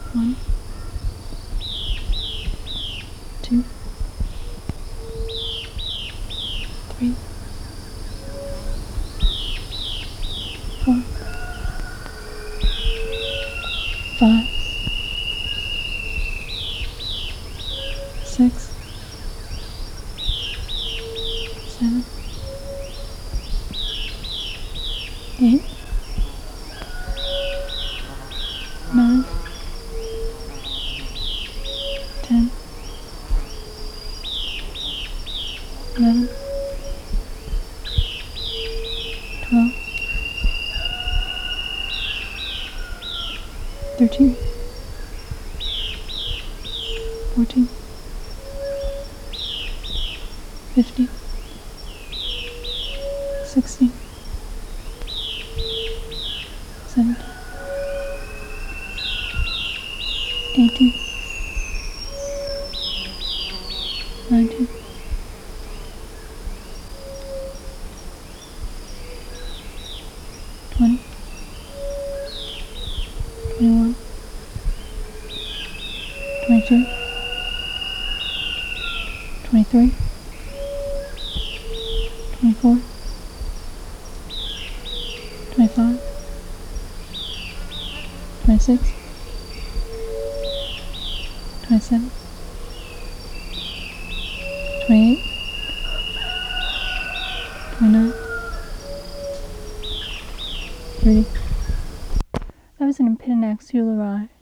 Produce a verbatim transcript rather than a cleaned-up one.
One, two, three, four, five, six, seven, eight, nine, ten, eleven, twelve, thirteen, fourteen, fifteen, sixteen, seventeen, eighteen, nineteen, twenty, twenty-one, twenty-two, twenty-three, twenty-four, twenty-five, twenty-six, twenty-seven, twenty-eight, twenty-nine, thirty. That was an Impidinax euleri.